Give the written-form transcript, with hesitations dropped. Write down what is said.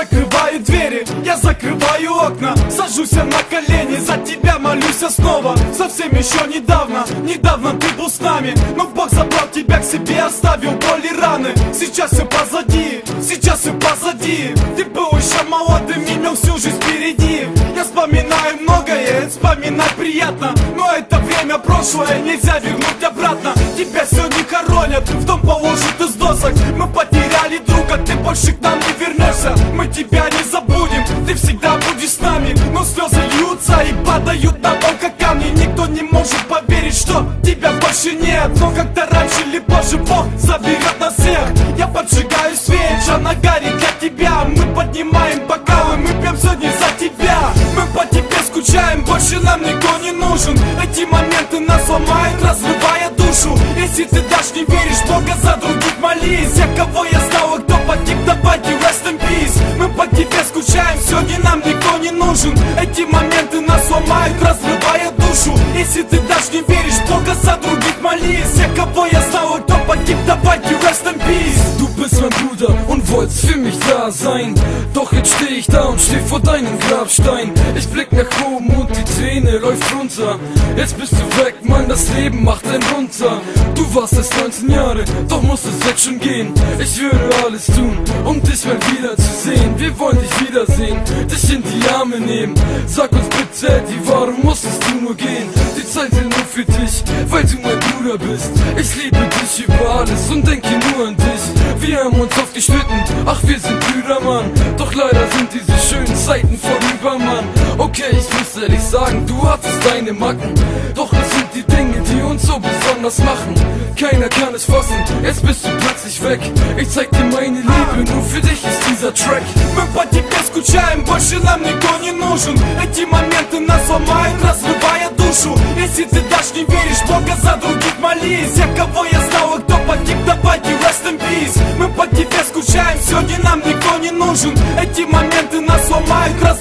закрываю двери, я закрываю окна, сажусь я на колени, за тебя молюсь я снова. Совсем еще недавно ты был с нами, но Бог забрал тебя к себе, оставил боли и раны. Сейчас все позади, ты был еще молодым, имел всю жизнь впереди. Я вспоминаю многое, вспоминать приятно, но это время прошлое, нельзя вернуть обратно. Тебя сегодня хоронят, в дом положат из досок. Мы потеряли друга, ты больше к нам не вернешься. Мы тебя не забудем, ты всегда будешь с нами. Но слезы льются и падают на пол, как камни. Никто не может поверить, что тебя больше нет. Но как-то раньше или позже Бог заберет нас всех. Я поджигаю свеч, она горит для тебя. Мы поднимаем бокалы, мы пьем сегодня за тебя. Мы по тебе скучаем, больше нам никто не нужен. Эти моменты нас ломают, разрывая душу. Если ты даже не веришь в Бога, за других молись. Все, кого я знал, кто погиб, давайте rest in peace. Мы по тебе скучаем, сегодня нам никто не нужен. Эти моменты нас ломают, разрывая душу. Если ты даже не веришь в Бога, за других молись. Все, kого я знал, кто pogib, dabei rest in peace. Du bist mein Bruder und wolltest für mich da sein. Doch jetzt steh ich da und steh vor deinem Grabstein. Ich blick nach oben und die Träne läuft runter. Jetzt bist du weg, Mann, das Leben macht einen runter. Du warst erst 19 Jahre, doch musst es jetzt schon gehen. Ich würde alles tun, um dich mal wieder zu sehen. Wir wollen dich wiedersehen, dich in die Arme nehmen. Sag uns bitte, Eddie, warum musstest du nur gehen? Die Zeit will nur für dich, weil du mein Bruder bist. Ich liebe dich über alles und denke nur an dich. Wir haben uns oft gestritten, ach wir sind Brüder, Mann. Doch leider sind diese schönen Zeiten vorüber, Mann. Okay, ich muss ehrlich sagen, du hattest deine Macken. Doch es sind die Dinge, die uns so besonders machen. Keiner kann es fassen, jetzt bist du plötzlich weg. Ich zeig dir meine Liebe, nur für dich ist dieser Track. Мы по тебе скучаем, больше нам никто не нужен. Эти моменты нас ломают, разрывая душу. Если ты даже не веришь в Бога, за других молись. Все, кого я знал, кто погиб, давайте rest in peace. Мы по тебе скучаем, сегодня нам никто не нужен. Эти моменты нас ломают,